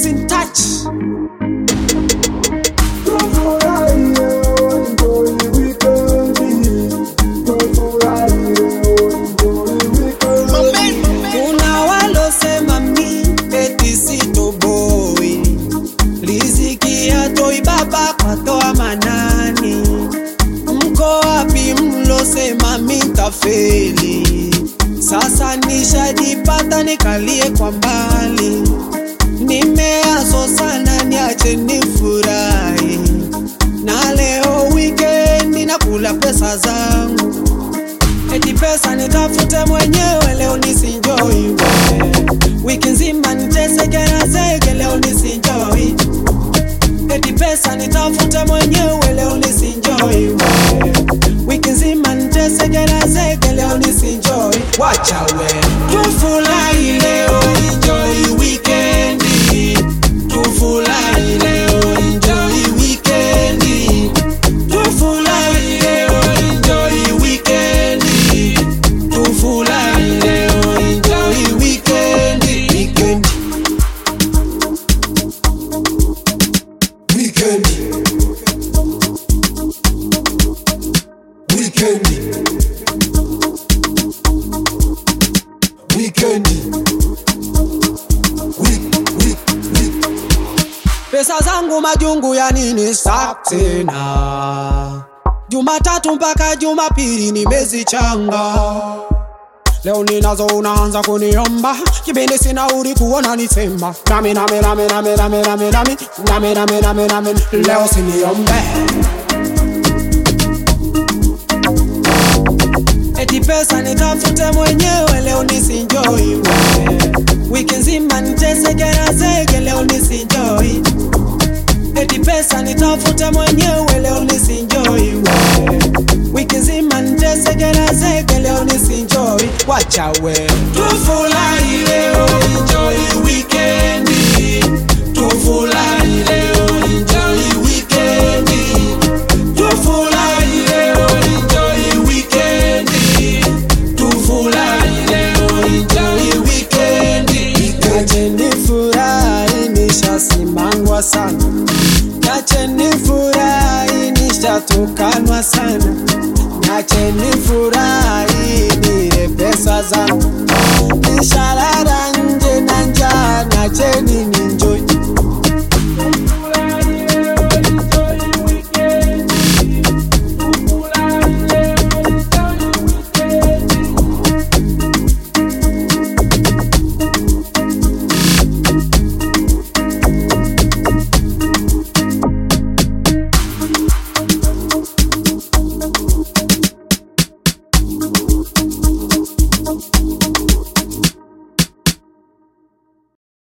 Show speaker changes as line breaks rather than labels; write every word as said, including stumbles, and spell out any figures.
in touch. Kuna walosema mi eti sitoboi, riziki hatoi baba katoa manani. Mko wapi mlosema mi ntafeli? Sasa nishajipata nikalie kwa mbali. Nimeaso sana niache nifurahi, na leo weekend nakula pesa zangu. Eti pesa nitafute mwenyewe leo nisinjoy. Wiki nzima niteseke na zege leo nisinjoy. Eti pesa nitafute mwenyewe leo nisinjoy. Wiki nzima niteseke na zege leo nisinjoy. Wacha we tufurahi leo, enjoy weekend. Tufurahi leo, enjoy weekend. Tufurahi leo, enjoy weekend. Tufurahi leo, enjoy weekend. Weekend. Weekend. Weekend. Weekend. Week, week, week. Pesa zangu majungu ya nini tena? Jumatatu mpaka Jumapili nimezichanga. Leo ninazo unaanza kuniomba, kibindi sina uri kuona nisemba. Nami nami nami nami nami nami nami nami nami nami nami leo siniombe. Eti pesa nitafute mwenyewe leo nisinjoy. Wiki nzima niteseke na zege leo nisinjoy. Eti pesa nitafute mwenyewe leo nisinjoy. Wiki nzima niteseke na zege leo nisinjoy. Wacha we tufurahi leo, enjoy weekend. Tufurahi leo, enjoy weekend. Tufurahi leo, enjoy weekend. Tufurahi leo, enjoy weekend. Nache nifurahi nishasimangwa sana. Nache nifurahi nishatukanwa sana. Nache nifurahi nile pesa zangu. Nishalala nje na njaa, nache ninenjoy.